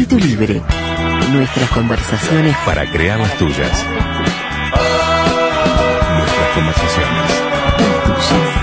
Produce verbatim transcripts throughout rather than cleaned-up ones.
Espíritu Libre. Nuestras conversaciones para crear las tuyas. Nuestras conversaciones. Las tuyas.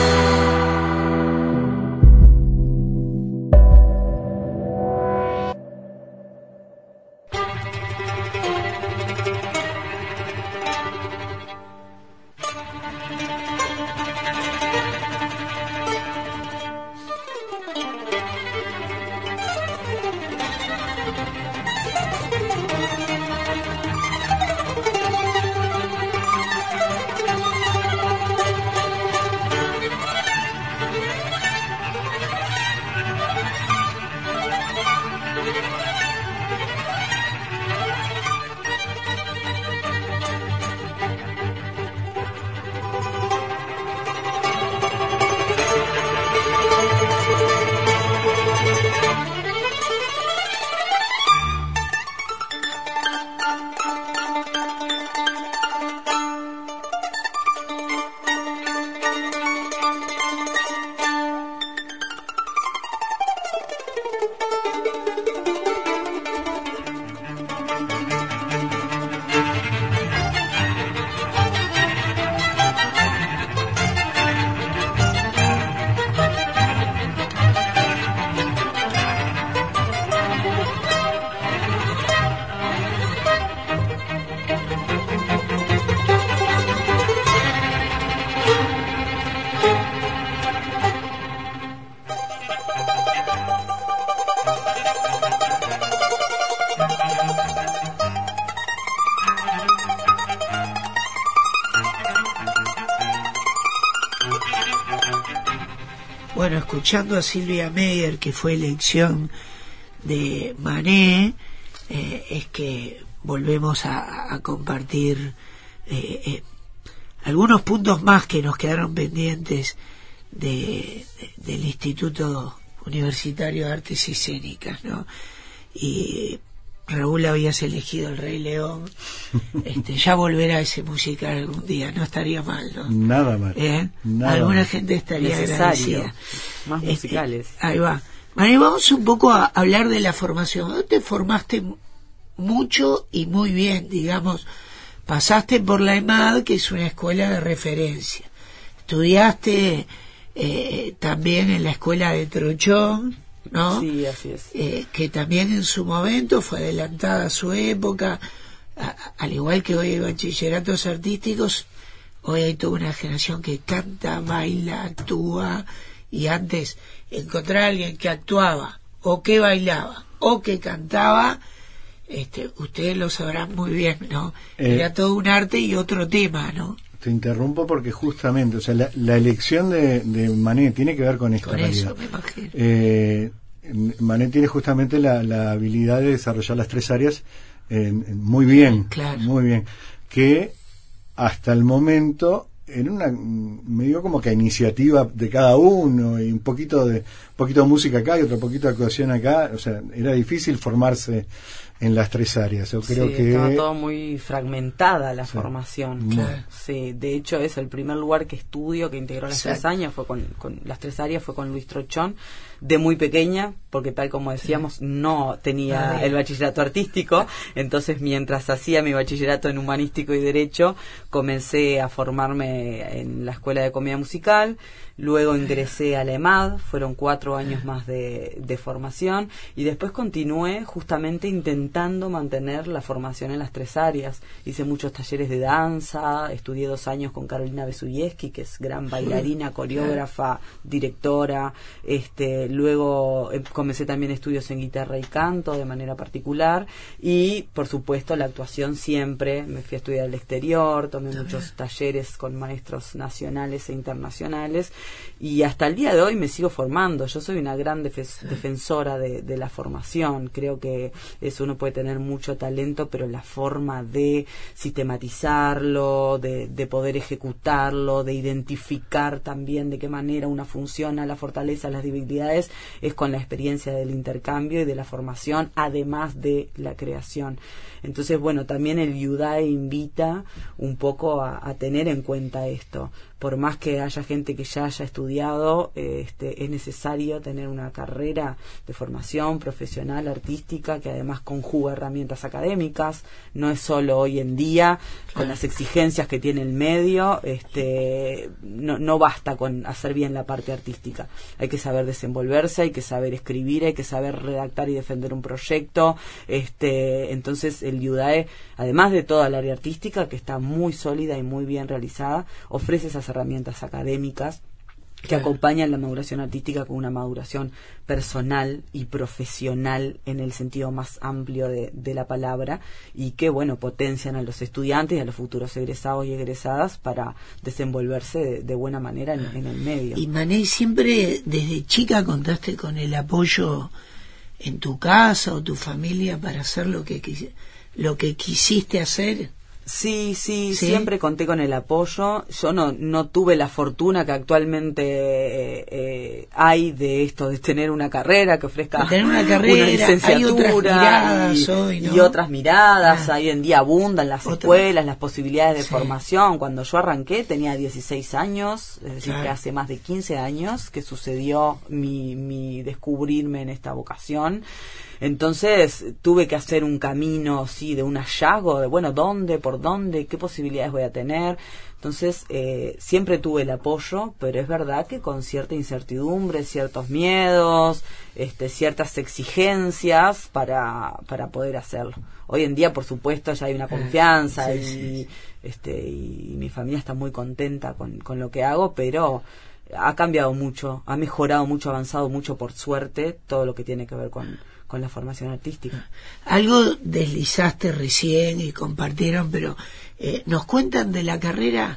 Bueno, escuchando a Silvia Meyer, que fue elección de Manet, eh, es que volvemos a, a compartir eh, eh, algunos puntos más que nos quedaron pendientes de, de, del Instituto Universitario de Artes Escénicas, ¿no? Y Raúl, habías elegido El Rey León. Este, ya volverá ese musical algún día, no estaría mal, ¿no? Nada mal. ¿Eh? Nada Alguna mal. gente estaría Necesario. agradecida. Más Este, musicales. ahí va. María, vamos un poco a hablar de la formación. Vos te formaste mucho y muy bien, digamos. Pasaste por la EMAD, que es una escuela de referencia. Estudiaste eh, también en la escuela de Trochón, ¿no? Sí, así es. Eh, que también en su momento fue adelantada a su época, a, a, al igual que hoy hay bachilleratos artísticos. Hoy hay toda una generación que canta, baila, actúa, y antes encontrar a alguien que actuaba o que bailaba o que cantaba, este, ustedes lo sabrán muy bien, ¿no? Eh, Era todo un arte y otro tema, ¿no? Te interrumpo porque justamente, o sea, la, la elección de, de Manet tiene que ver con esta Con realidad. eso me imagino. Eh, Manet tiene justamente la, la habilidad de desarrollar las tres áreas eh, muy bien, Claro. muy bien, que hasta el momento en una medio como que a iniciativa de cada uno y un poquito de un poquito de música acá y otro poquito de actuación acá, o sea, era difícil formarse en las tres áreas. Yo creo sí, que estaba todo muy fragmentada la sí. formación. Claro. Sí, de hecho es el primer lugar que estudio que integró las Exacto. tres años fue con, con las tres áreas fue con Luis Trochón, de muy pequeña, porque tal como decíamos sí. no tenía Ah, el bachillerato artístico, entonces mientras hacía mi bachillerato en humanístico y derecho comencé a formarme en la escuela de comedia musical. Luego ingresé a la EMAD, fueron cuatro años más de, de formación, y después continué justamente intentando mantener la formación en las tres áreas. Hice muchos talleres de danza, estudié dos años con Carolina Besuyevsky, que es gran bailarina, coreógrafa, directora. Este, luego eh, comencé también estudios en guitarra y canto de manera particular, y por supuesto la actuación siempre. Me fui a estudiar al exterior, tomé muchos talleres con maestros nacionales e internacionales, y hasta el día de hoy me sigo formando. Yo soy una gran defe- defensora de, de la formación. Creo que eso, uno puede tener mucho talento, pero la forma de sistematizarlo, de, de poder ejecutarlo, de identificar también de qué manera una funciona, la fortaleza, las debilidades, es con la experiencia experiencia del intercambio y de la formación, además de la creación. Entonces, bueno, también el IUDAE invita un poco a, a tener en cuenta esto. Por más que haya gente que ya haya estudiado, eh, este, es necesario tener una carrera de formación profesional, artística, que además conjuga herramientas académicas. No es solo hoy en día, con las exigencias que tiene el medio, este, no, no basta con hacer bien la parte artística. Hay que saber desenvolverse, hay que saber escribir, hay que saber redactar y defender un proyecto. Este, entonces, el IUDAE, además de toda el área artística, que está muy sólida y muy bien realizada, ofrece esas herramientas académicas que claro. acompañan la maduración artística con una maduración personal y profesional en el sentido más amplio de, de la palabra, y que, bueno, potencian a los estudiantes y a los futuros egresados y egresadas para desenvolverse de, de buena manera en, en el medio. Y Mané, siempre desde chica contaste con el apoyo en tu casa o tu familia para hacer lo que lo que quisiste hacer. Sí, sí, sí, siempre conté con el apoyo. Yo no no tuve la fortuna que actualmente eh, eh, hay de esto, de tener una carrera que ofrezca tener una, carrera, una licenciatura hay otras miradas y, hoy, ¿no? y otras miradas. Ah. Hoy en día abundan las Otra. escuelas, las posibilidades de Sí. formación. Cuando yo arranqué tenía dieciséis años, es decir, Claro. que hace más de quince años que sucedió mi, mi descubrirme en esta vocación. Entonces tuve que hacer un camino, sí, de un hallazgo, de bueno, ¿dónde, por dónde, qué posibilidades voy a tener? Entonces eh, siempre tuve el apoyo, pero es verdad que con cierta incertidumbre, ciertos miedos, este, ciertas exigencias para, para poder hacerlo. Hoy en día, por supuesto, ya hay una confianza, sí, y, sí. este, y mi familia está muy contenta con, con lo que hago, pero ha cambiado mucho, ha mejorado mucho, ha avanzado mucho, por suerte, todo lo que tiene que ver con con la formación artística. Algo deslizaste recién y compartieron, pero eh, ¿nos cuentan de la carrera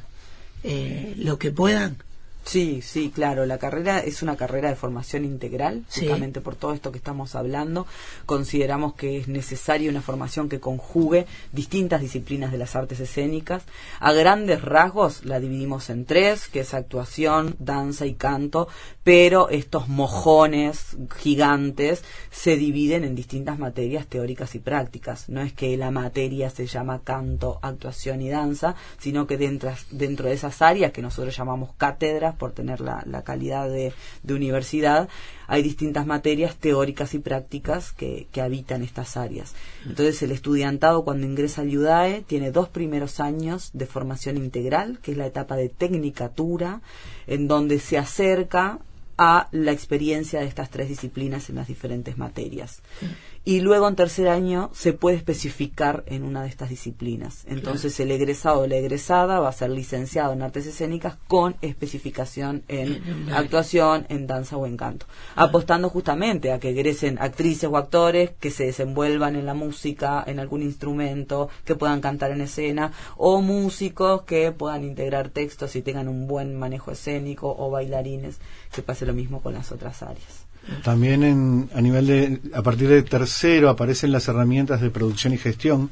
eh, lo que puedan? Sí, sí, claro. La carrera es una carrera de formación integral, justamente sí. por todo esto que estamos hablando. Consideramos que es necesaria una formación que conjugue distintas disciplinas de las artes escénicas. A grandes rasgos la dividimos en tres, que es actuación, danza y canto, pero estos mojones gigantes se dividen en distintas materias teóricas y prácticas. No es que la materia se llama canto, actuación y danza, sino que dentro, dentro de esas áreas que nosotros llamamos cátedras, por tener la, la calidad de, de universidad, hay distintas materias teóricas y prácticas que, que habitan estas áreas. Entonces el estudiantado, cuando ingresa al IUDAE, tiene dos primeros años de formación integral, que es la etapa de tecnicatura, en donde se acerca a la experiencia de estas tres disciplinas en las diferentes materias. Y luego en tercer año se puede especificar en una de estas disciplinas. Entonces claro. el egresado o la egresada va a ser licenciado en artes escénicas con especificación en actuación, en danza o en canto, ah. apostando justamente a que egresen actrices o actores que se desenvuelvan en la música, en algún instrumento, que puedan cantar en escena, o músicos que puedan integrar textos y tengan un buen manejo escénico, o bailarines, que pase lo mismo con las otras áreas. También en, a nivel de, a partir de tercero aparecen las herramientas de producción y gestión,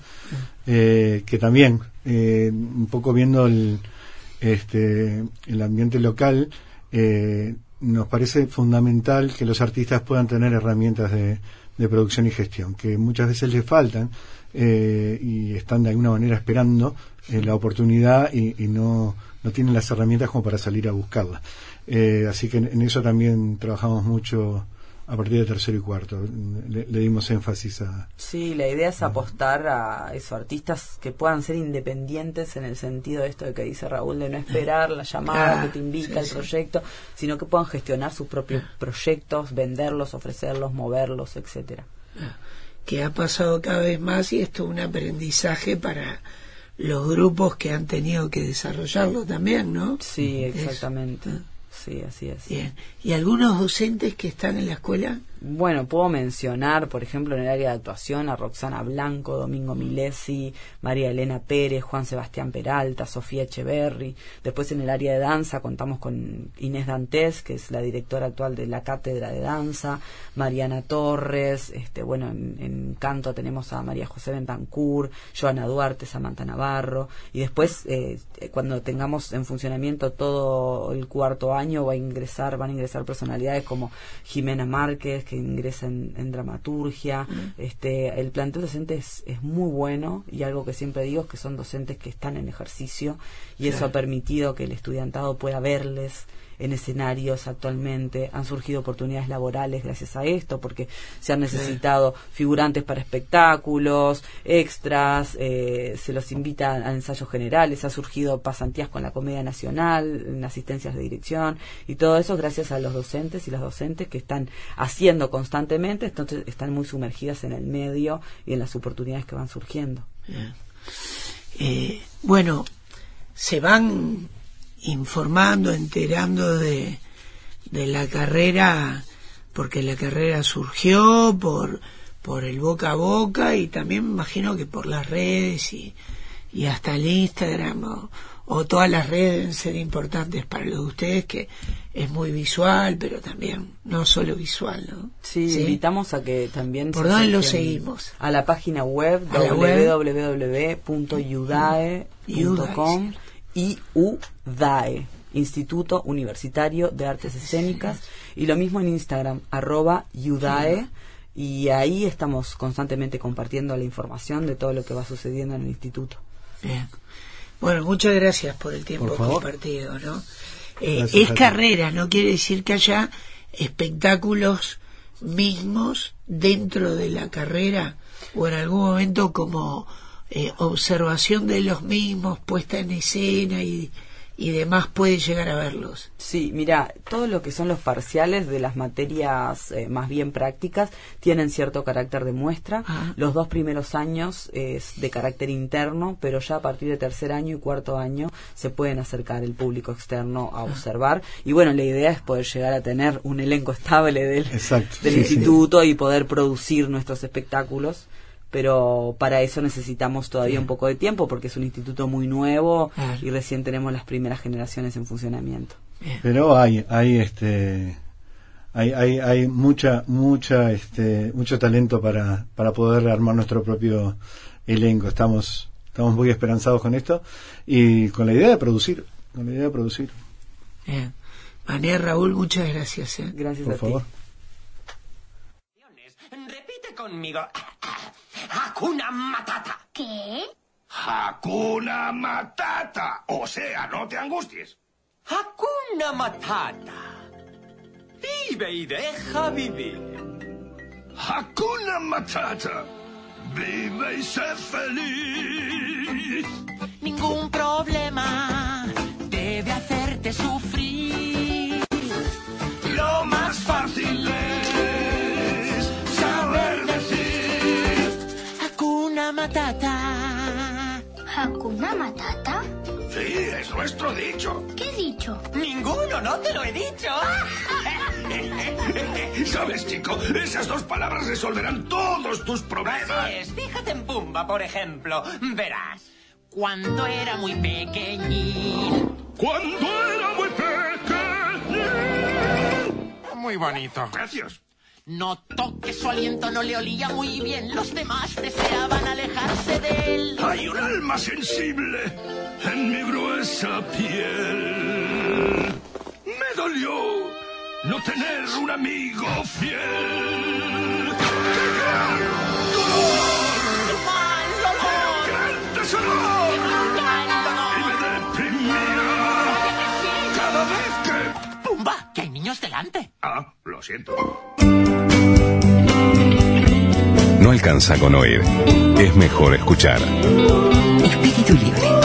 eh, que también, eh, un poco viendo el, este, el ambiente local, eh, nos parece fundamental que los artistas puedan tener herramientas de, de producción y gestión, que muchas veces les faltan, eh, y están de alguna manera esperando eh, la oportunidad y, y no, no tienen las herramientas como para salir a buscarla. Eh, así que en, en eso también trabajamos mucho a partir de tercero y cuarto. Le, le dimos énfasis a... Sí, la idea es apostar a esos artistas que puedan ser independientes, en el sentido de esto de que dice Raúl, de no esperar la llamada ah, que te invita al sí, proyecto, sí. sino que puedan gestionar sus propios proyectos, venderlos, ofrecerlos, moverlos, etcétera. Que ha pasado cada vez más, y esto es un aprendizaje para los grupos que han tenido que desarrollarlo también, ¿no? Sí, exactamente. Eso. Sí, así es. Bien. ¿Y algunos docentes que están en la escuela? Bueno, puedo mencionar, por ejemplo, en el área de actuación a Roxana Blanco, Domingo Milesi, María Elena Pérez, Juan Sebastián Peralta, Sofía Echeverri. Después en el área de danza contamos con Inés Dantes, que es la directora actual de la Cátedra de Danza, Mariana Torres, este, bueno, en, en canto tenemos a María José Bentancur, Joana Duarte, Samantha Navarro, y después eh, cuando tengamos en funcionamiento todo el cuarto año va a ingresar, van a ingresar personalidades como Jimena Márquez, que ingresa en, en dramaturgia. Mm. Este, el plantel docente es, es muy bueno, y algo que siempre digo es que son docentes que están en ejercicio, y Claro. eso ha permitido que el estudiantado pueda verles en escenarios actualmente. Han surgido oportunidades laborales gracias a esto, porque se han necesitado figurantes para espectáculos, extras, eh, se los invita a ensayos generales, ha surgido pasantías con la Comedia Nacional, en asistencias de dirección, y todo eso gracias a los docentes y las docentes que están haciendo constantemente, entonces están muy sumergidas en el medio y en las oportunidades que van surgiendo. Bien. Eh, bueno, se van informando, enterando de, de la carrera, porque la carrera surgió por, por el boca a boca, y también me imagino que por las redes y, y hasta el Instagram o, o todas las redes deben ser importantes para los de ustedes, que es muy visual, pero también no solo visual, ¿no? Sí, ¿Sí? invitamos a que también... ¿Por dónde lo seguimos? A la página web w w w punto yudae punto com. I U D A E, Instituto Universitario de Artes Escénicas, y lo mismo en Instagram, arroba yudae, y ahí estamos constantemente compartiendo la información de todo lo que va sucediendo en el instituto. Bien. Bueno, muchas gracias por el tiempo Por favor. compartido, ¿no? Eh, Gracias es a ti. carrera, no quiere decir que haya espectáculos mismos dentro de la carrera, o en algún momento como eh, observación de los mismos, puesta en escena y, y demás, puede llegar a verlos. Sí, mira, todo lo que son los parciales de las materias eh, más bien prácticas tienen cierto carácter de muestra. Ah. Los dos primeros años es de carácter interno, pero ya a partir de tercer año y cuarto año se pueden acercar el público externo a observar. Y bueno, la idea es poder llegar a tener un elenco estable del, Exacto, del sí, instituto, y poder producir nuestros espectáculos. Pero para eso necesitamos todavía un poco de tiempo, porque es un instituto muy nuevo, Claro. y recién tenemos las primeras generaciones en funcionamiento. Bien. Pero hay, hay este, hay, hay, hay mucha, mucha, este, mucho talento para, para poder armar nuestro propio elenco. Estamos, estamos muy esperanzados con esto, y con la idea de producir, con la idea de producir. Bien. María, Raúl, muchas gracias. ¿eh? Gracias Por a favor. ti. Repite conmigo. Hakuna Matata. ¿Qué? Hakuna Matata. O sea, no te angusties. Hakuna Matata. Vive y deja vivir. Hakuna Matata. Vive y sé feliz. Ningún problema debe hacerte sufrir. Lo más fácil es saber decir. Hakuna Matata. ¿Hakuna Matata? Sí, es nuestro dicho. ¿Qué dicho? Ninguno, no te lo he dicho. ¿Sabes, chico? Esas dos palabras resolverán todos tus problemas. Así es, fíjate en Pumba, por ejemplo. Verás, cuando era muy pequeñín. Cuando era muy pequeño. Muy bonito. Gracias. Notó que su aliento no le olía muy bien. Los demás deseaban alejarse de él. Hay un alma sensible en mi gruesa piel. Me dolió no tener un amigo fiel. ¡Qué gran dolor! ¡Mal dolor! ¡Gran desamor! ¡Mal dolor! Y me deprimía cada vez que... ¡Pumba! ¡Que hay niños delante! Ah, lo siento. No alcanza con oír. Es mejor escuchar. Espíritu libre.